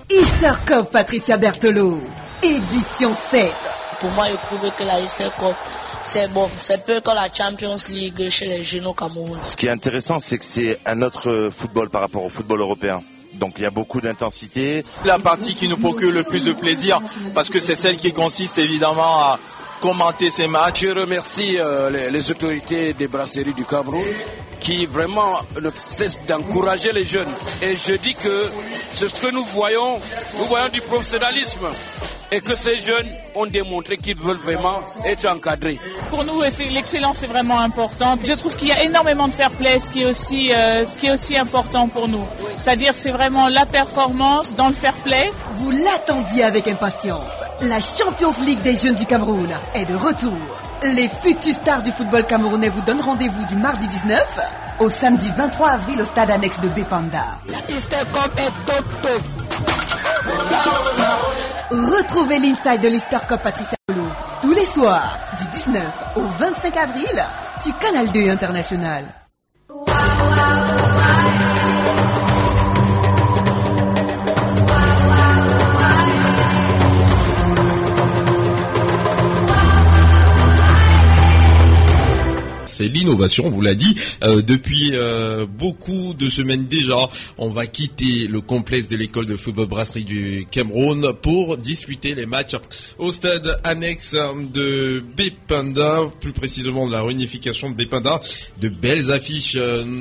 Easter Cup Patricia Bertolo, édition 7. Pour moi, je trouve que la Easter Cup, c'est bon. C'est peu comme la Champions League chez les jeunes au Cameroun. Ce qui est intéressant, c'est que c'est un autre football par rapport au football européen. Donc il y a beaucoup d'intensité. La partie qui nous procure le plus de plaisir, parce que c'est celle qui consiste évidemment à commenter ces matchs. Je remercie les autorités des brasseries du Cameroun qui vraiment ne cessent d'encourager les jeunes. Et je dis que c'est ce que nous voyons du professionnalisme. Et que ces jeunes ont démontré qu'ils veulent vraiment être encadrés. Pour nous, l'excellence est vraiment importante. Je trouve qu'il y a énormément de fair play, ce qui est aussi important pour nous. C'est-à-dire, c'est vraiment la performance dans le fair play. Vous l'attendiez avec impatience. La Champions League des jeunes du Cameroun est de retour. Les futures stars du football camerounais vous donnent rendez-vous du mardi 19 au samedi 23 avril au stade annexe de Bépanda. La Easter Cup est top. Retrouvez l'inside de l'Easter Cup Patricia Bertolo tous les soirs du 19 au 25 avril sur Canal 2 International. C'est l'innovation, on vous l'a dit, depuis beaucoup de semaines déjà, on va quitter le complexe de l'école de football brasserie du Cameroun pour disputer les matchs au stade annexe de Bépanda, plus précisément de la réunification de Bépanda. De belles affiches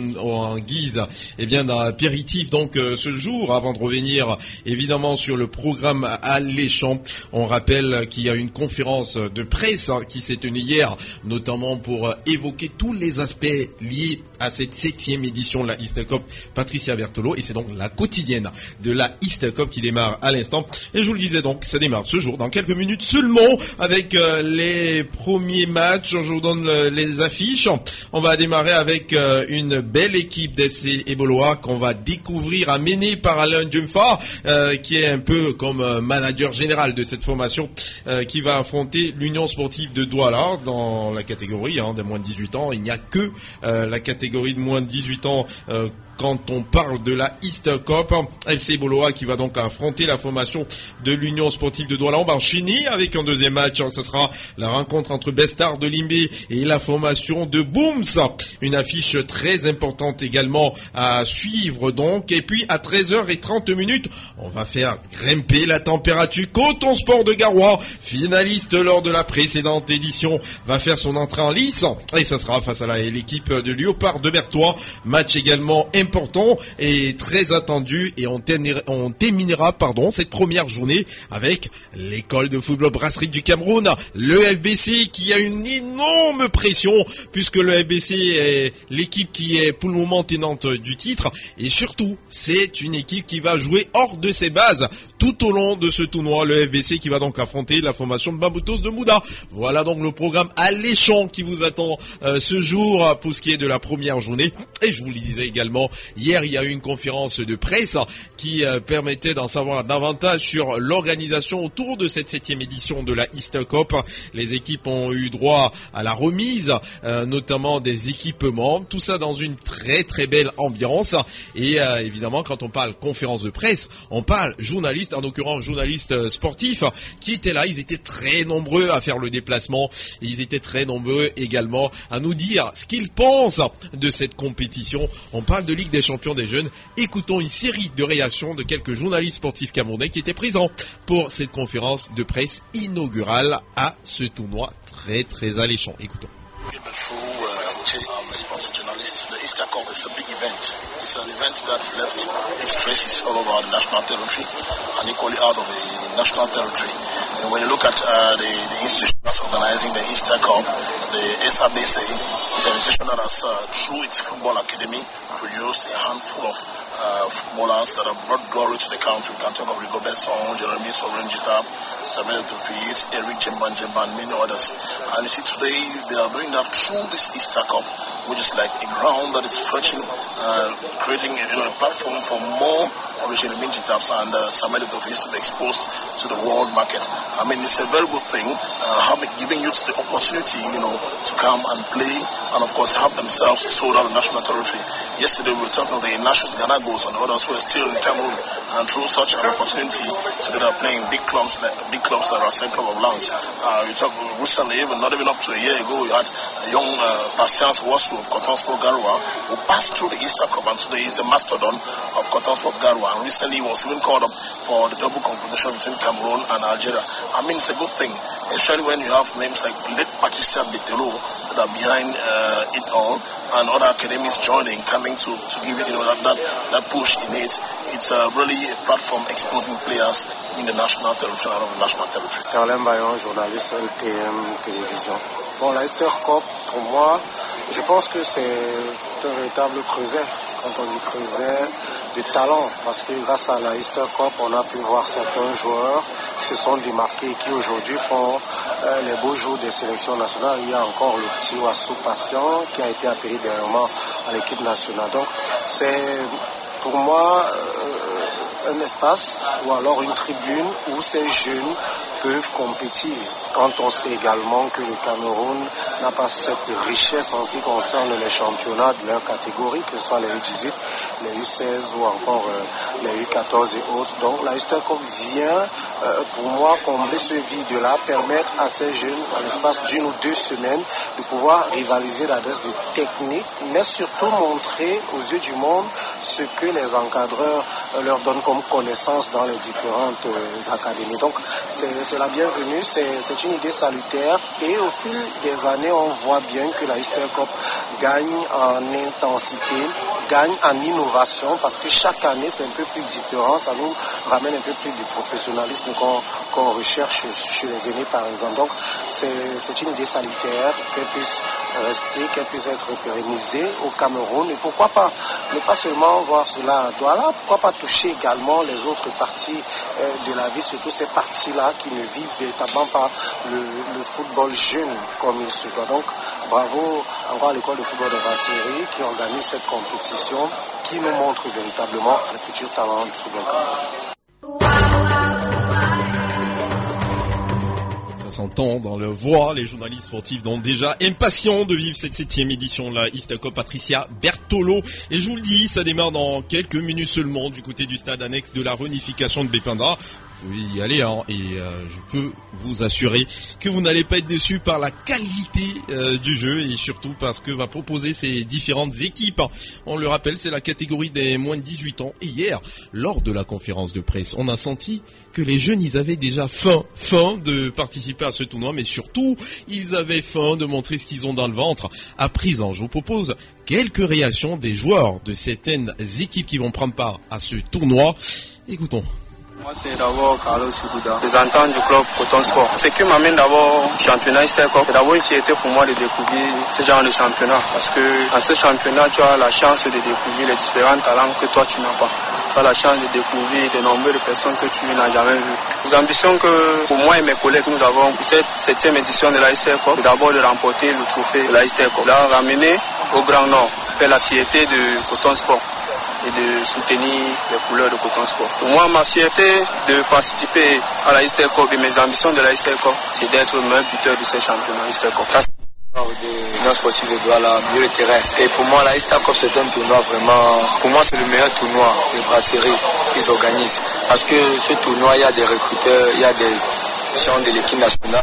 en guise d'un apéritif donc ce jour, avant de revenir évidemment sur le programme alléchant. On rappelle qu'il y a une conférence de presse qui s'est tenue hier, notamment pour évoquer tous les aspects liés à cette 7e édition de la Easter Cup Patricia Bertolo, et c'est donc la quotidienne de la Easter Cup qui démarre à l'instant. Et je vous le disais donc, ça démarre ce jour dans quelques minutes seulement avec les premiers matchs. Je vous donne les affiches. On va démarrer avec une belle équipe d'FC Eboloa qu'on va découvrir, amenée par Alain Djumfa, qui est un peu comme manager général de cette formation, qui va affronter l'Union Sportive de Douala dans la catégorie des moins de 18 ans. Il n'y a que la catégorie de moins de 18 ans quand on parle de la Easter Cup. FC Boloa qui va donc affronter la formation de l'Union Sportive de Douala. On va enchaîner avec un deuxième match. Ce sera la rencontre entre Bestar de Limbé et la formation de Booms. Une affiche très importante également à suivre donc. Et puis à 13h30, on va faire grimper la température. Coton Sport de Garoua, finaliste lors de la précédente édition, va faire son entrée en lice. Et ça sera face à l'équipe de Léopard de Berthois. Match également important et très attendu, et on terminera cette première journée avec l'école de football brasserie du Cameroun, le FBC, qui a une énorme pression puisque le FBC est l'équipe qui est pour le moment tenante du titre, et surtout c'est une équipe qui va jouer hors de ses bases tout au long de ce tournoi. Le FBC qui va donc affronter la formation de Bamboutos de Mouda. Voilà donc le programme alléchant qui vous attend ce jour pour ce qui est de la première journée. Et je vous le disais également, hier il y a eu une conférence de presse qui permettait d'en savoir davantage sur l'organisation autour de cette 7e édition de la Easter Cup. Les équipes ont eu droit à la remise, notamment des équipements, tout ça dans une très très belle ambiance. Et évidemment, quand on parle conférence de presse, on parle journalistes, en l'occurrence journalistes sportifs qui étaient là. Ils étaient très nombreux à faire le déplacement, et ils étaient très nombreux également à nous dire ce qu'ils pensent de cette compétition. On parle de Ligue des champions des jeunes. Écoutons une série de réactions de quelques journalistes sportifs camerounais qui étaient présents pour cette conférence de presse inaugurale à ce tournoi très très alléchant. Écoutons. Response journalists. The Easter Cup is a big event. It's an event that's left its traces all over the national territory and equally out of the national territory. And when you look at the institution that's organizing the Easter Cup, the SABC is an institution that has, through its football academy, produced a handful of footballers that have brought glory to the country. We can talk of Rigobert Song, Jeremy Sorenjita, Samuel Tofis, Eric Jemban, many others. And you see today they are doing that through this Easter Cup, which is like a ground that is fetching, creating a platform for more of the Jeremy Jitaps and Samuel Tofis to be exposed to the world market. I mean, it's a very good thing. giving youth the opportunity, to come and play and of course have themselves sold out of national territory. Yesterday we were talking of the Nations Ghana goals and others who are still in Cameroon, and through such an opportunity together playing big clubs that are St. Club of Lens. We talked recently, not even up to a year ago, we had a young Patience Wasu of Cotonsport Garoua who passed through the Easter Cup, and today he's the mastodon of Cotonsport Garoua, and recently he was even called up for the double competition between Cameroon and Algeria. I mean, it's a good thing, especially when you have names like late Patricia Betelo that are behind it all, and other academies joining, coming to give it that push in it. It's really a platform exposing players in the national territory and out of the national territory. Carlin Bayon, journaliste LTM Télévision. Bon, la Easter Cup, pour moi, je pense que c'est un véritable creuset. Quand on dit creuset, de talent, parce que grâce à la Easter Cup, on a pu voir certains joueurs qui se sont démarqués et qui aujourd'hui font les beaux jours des sélections nationales. Il y a encore le petit Wassou Patient qui a été appelé dernièrement à l'équipe nationale. Donc c'est pour moi un espace ou alors une tribune où ces jeunes peuvent compétir. Quand on sait également que le Cameroun n'a pas cette richesse en ce qui concerne les championnats de leur catégorie, que ce soit les U18, les U16 ou encore les U14 et autres. Donc la Easter Cup vient pour moi combler ce vide-là, permettre à ces jeunes, en l'espace d'une ou 2 semaines, de pouvoir rivaliser l'adresse de technique, mais surtout montrer aux yeux du monde ce que les encadreurs leur donnent comme connaissance dans les différentes académies. Donc c'est la bienvenue, c'est une idée salutaire, et au fil des années on voit bien que la Easter Cup gagne en intensité, gagne en innovation, parce que chaque année c'est un peu plus différent, ça nous ramène un peu plus du professionnalisme qu'on recherche chez les aînés par exemple. Donc c'est une idée salutaire, qu'elle puisse rester, qu'elle puisse être pérennisée au Cameroun, et pourquoi pas ne pas seulement voir cela à Douala, pourquoi pas toucher également les autres parties de la vie, surtout ces parties-là qui ne vivent véritablement pas le football jeune comme il se doit. Donc bravo encore à l'école de football de Brasserie qui organise cette compétition, qui nous montre véritablement le futur talent du football camerounais. Ça s'entend dans leur voix, les journalistes sportifs sont déjà impatients de vivre cette 7e édition de la Easter Cup. Patricia Bertolo, et je vous le dis, ça démarre dans quelques minutes seulement du côté du stade annexe de la réunification de Bépinda. Vous pouvez y aller, et je peux vous assurer que vous n'allez pas être déçus par la qualité du jeu, et surtout parce que va proposer ces différentes équipes. On le rappelle, c'est la catégorie des moins de 18 ans, et hier, lors de la conférence de presse, on a senti que les jeunes, ils avaient déjà faim de participer à ce tournoi, mais surtout, ils avaient faim de montrer ce qu'ils ont dans le ventre. À présent, je vous propose quelques réactions des joueurs de certaines équipes qui vont prendre part à ce tournoi. Écoutons. Moi, c'est d'abord Carlos Souda, représentant du club Cotonsport. Ce qui m'amène d'abord au championnat Easter Cup, c'est d'abord une fierté pour moi de découvrir ce genre de championnat. Parce que dans ce championnat, tu as la chance de découvrir les différents talents que toi tu n'as pas. Tu as la chance de découvrir de nombreuses personnes que tu n'as jamais vues. Nous ambitions que, pour moi et mes collègues, nous avons pour cette 7e édition de la Easter Cup, d'abord de remporter le trophée de la Easter Cup. Là, ramener au Grand Nord, faire la fierté de Cotonsport et de soutenir les couleurs de Cotonsport. Pour moi, ma fierté de participer à la Easter Cup et mes ambitions de la Easter Cup, c'est d'être le meilleur buteur de ce championnat Easter Cup. De l'Union sportive de Douala, milieu de terrain. Et pour moi, la Easter Cup, c'est un tournoi vraiment... Pour moi, c'est le meilleur tournoi de brasserie qu'ils organisent. Parce que ce tournoi, il y a des recruteurs, il y a des gens de l'équipe nationale.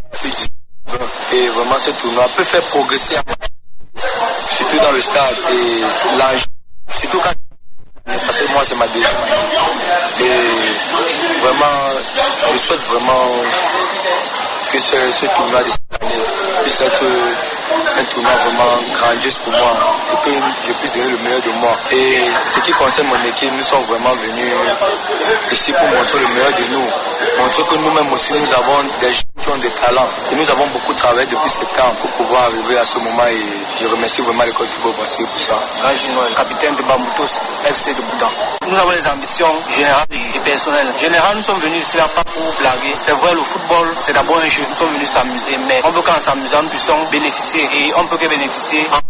Et vraiment, ce tournoi peut faire progresser, surtout dans le stade. Et l'âge, surtout quand... Parce que moi, c'est ma deuxième année. Et vraiment, je souhaite vraiment que ce tournoi de cette année puisse être un tournoi vraiment grandiose pour moi et que je puisse donner le meilleur de moi. Et ce qui concerne mon équipe, nous sommes vraiment venus ici pour montrer le meilleur de nous, montrer que nous-mêmes aussi nous avons des gens qui ont des talents, que nous avons beaucoup travaillé depuis ce temps pour pouvoir arriver à ce moment, et je remercie vraiment l'école de football Brasserie pour ça. Le capitaine de Bamboutos, FC de Boudan. Nous avons des ambitions générales et personnelles. Généralement, nous sommes venus ici là pas pour blaguer. C'est vrai, le football, c'est d'abord un jeu. Nous sommes venus s'amuser, mais on veut qu'en s'amusant, nous puissions bénéficier, et on peut que bénéficier en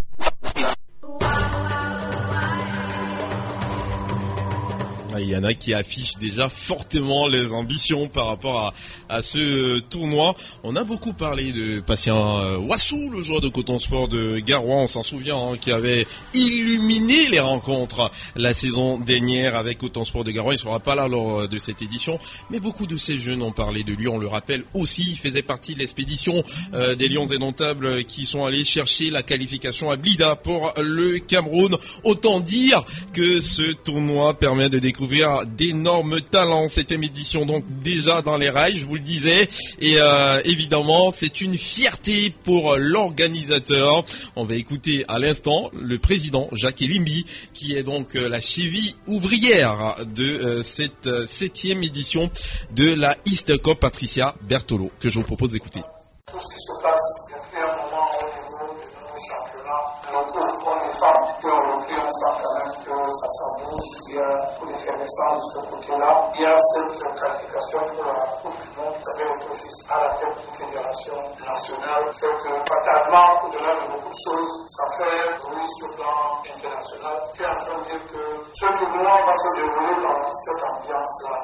il y en a qui affichent déjà fortement les ambitions par rapport à ce tournoi. On a beaucoup parlé de Patient Wassou, le joueur de Coton Sport de Garoua, on s'en souvient, qui avait illuminé les rencontres la saison dernière avec Coton Sport de Garoua. Il ne sera pas là lors de cette édition, mais beaucoup de ces jeunes ont parlé de lui. On le rappelle aussi, il faisait partie de l'expédition des Lions Indomptables qui sont allés chercher la qualification à Blida pour le Cameroun. Autant dire que ce tournoi permet de découvrir d'énormes talents. Cette édition donc déjà dans les rails, je vous le disais, et évidemment c'est une fierté pour l'organisateur. On va écouter à l'instant le président Jacques Elimbi, qui est donc la cheville ouvrière de cette 7e édition de la East Cup, Patricia Bertolo, que je vous propose d'écouter. Tout ce qui se passe depuis un moment au niveau de nos championnats, nos groupes, hommes et femmes qui ont repris, on sent quand même que ça s'embouche. Il y a une effervescence de ce côté-là. Il y a cette qualification pour la Coupe du Monde. Vous savez, votre fils à la tête d'une fédération nationale fait que, fatalement, au-delà de beaucoup de choses, ça fait bruit sur le plan international. Je suis en train de dire que ce tournoi va se dérouler dans cette ambiance-là.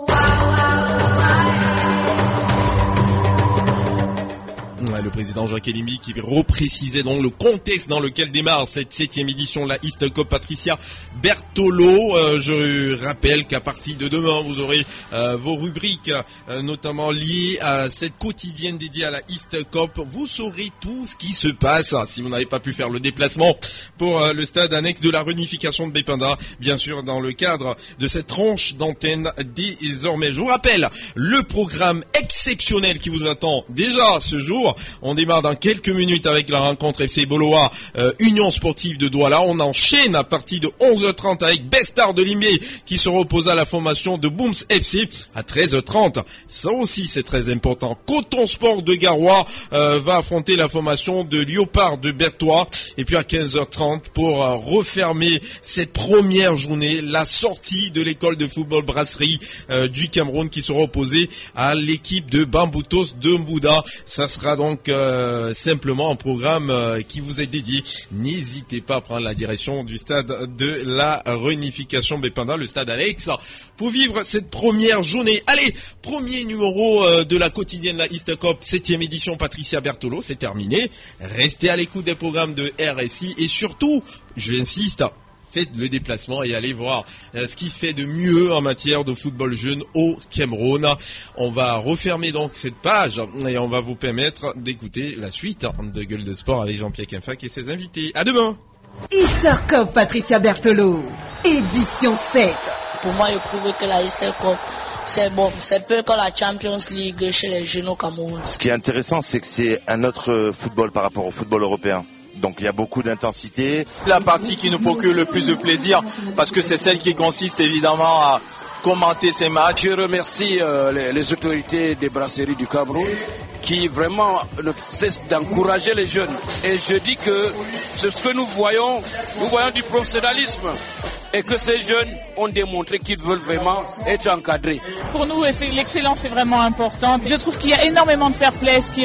Le président Jacques Elimbi qui reprécisait donc le contexte dans lequel démarre cette 7e édition de la East Cup, Patricia Bertolo. Je rappelle qu'à partir de demain, vous aurez vos rubriques, notamment liées à cette quotidienne dédiée à la East Cup. Vous saurez tout ce qui se passe si vous n'avez pas pu faire le déplacement pour le stade annexe de la réunification de Bépinda, bien sûr dans le cadre de cette tranche d'antenne désormais. Je vous rappelle le programme exceptionnel qui vous attend déjà ce jour. On démarre dans quelques minutes avec la rencontre FC Boloa Union Sportive de Douala. On enchaîne à partir de 11h30 avec Bestar de Limé qui sera opposé à la formation de Booms FC à 13h30. Ça aussi c'est très important. Coton Sport de Garoua va affronter la formation de Léopard de Berthois. Et puis à 15h30 pour refermer cette première journée, la sortie de l'école de football Brasserie du Cameroun qui sera opposée à l'équipe de Bamboutos de Mbouda. Ça sera donc simplement un programme qui vous est dédié. N'hésitez pas à prendre la direction du stade de la réunification Bépinda, le stade annexe, pour vivre cette première journée. Allez, premier numéro de la quotidienne la East Cup, 7e édition, Patricia Bertolo, c'est terminé. Restez à l'écoute des programmes de RSI et surtout, j'insiste, faites le déplacement et allez voir ce qui fait de mieux en matière de football jeune au Cameroun. On va refermer donc cette page et on va vous permettre d'écouter la suite de Gueule de Sport avec Jean-Pierre Kenfac et ses invités. À demain. Easter Cup Patricia Bertolo, édition 7. Pour moi, je trouve que la Easter Cup, c'est bon. C'est peu comme la Champions League chez les jeunes au Cameroun. Ce qui est intéressant, c'est que c'est un autre football par rapport au football européen. Donc il y a beaucoup d'intensité. La partie qui nous procure le plus de plaisir, parce que c'est celle qui consiste évidemment à commenter ces matchs. Je remercie les autorités des brasseries du Cameroun qui vraiment ne cessent d'encourager les jeunes. Et je dis que c'est ce que nous voyons du professionnalisme. Et que ces jeunes ont démontré qu'ils veulent vraiment être encadrés. Pour nous, l'excellence est vraiment importante. Je trouve qu'il y a énormément de fair play, ce qui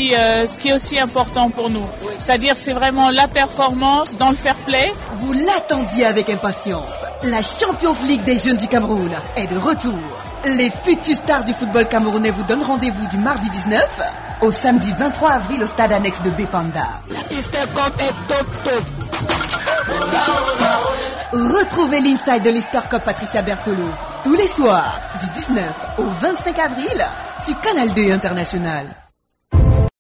est aussi important pour nous. C'est-à-dire, c'est vraiment la performance dans le fair play. Vous l'attendiez avec impatience. La Champions League des jeunes du Cameroun est de retour. Les futurs stars du football camerounais vous donnent rendez-vous du mardi 19 au samedi 23 avril au stade annexe de Bépinda. La Easter Cup est top. Retrouvez l'inside de l'Easter Cup Patricia Bertolo tous les soirs du 19 au 25 avril sur Canal 2 International.